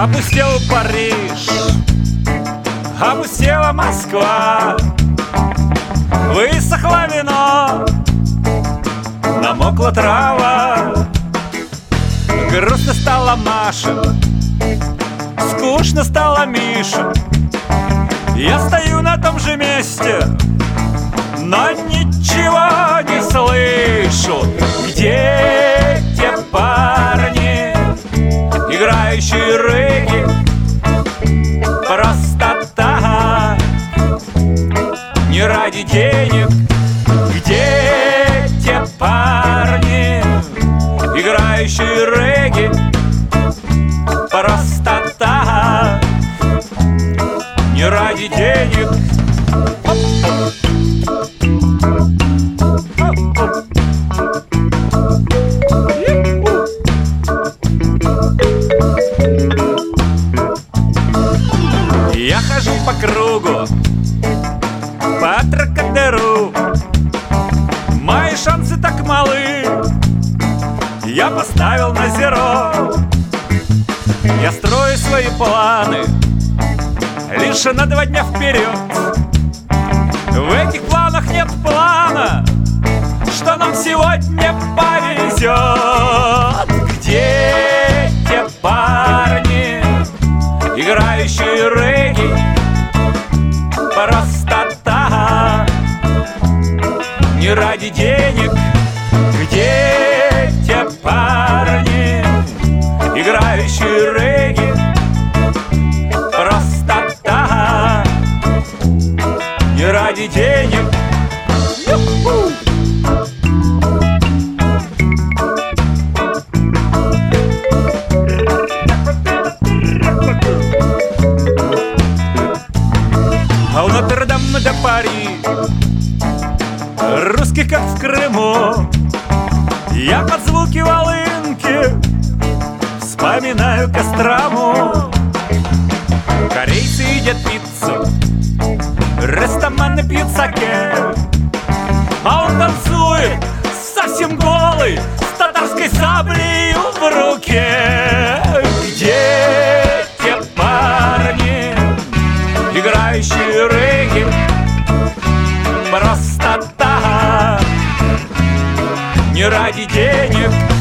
Опустел Париж, опустела Москва, высохло вино, намокла трава. Грустно стала Маша, скучно стала Миша. Я стою на том же месте, но ничего не слышу. Где те парни, играющие регги? Просто так, не ради денег. Где те парни, играющие регги? Просто так, не ради денег. Я хожу по кругу, по Тракадеру. Мои шансы так малы, я поставил на зеро. Я строю свои планы лишь на 2 дня вперед. В этих планах нет плана, что нам сегодня повезет. Где те парни, играющие регги? Просто так, не ради денег. Где те парни, играющие регги? Просто так, не ради денег. Ю-ху! А у Нотр-Дама де Пари русских, как в Крыму. Я под звуки волынки вспоминаю Кострому. Корейцы едят пиццу, рестаманы пьют саке, а он танцует совсем голый, с татарской саблей в руке. Где те парни, играющие регги? Просто так, не ради денег.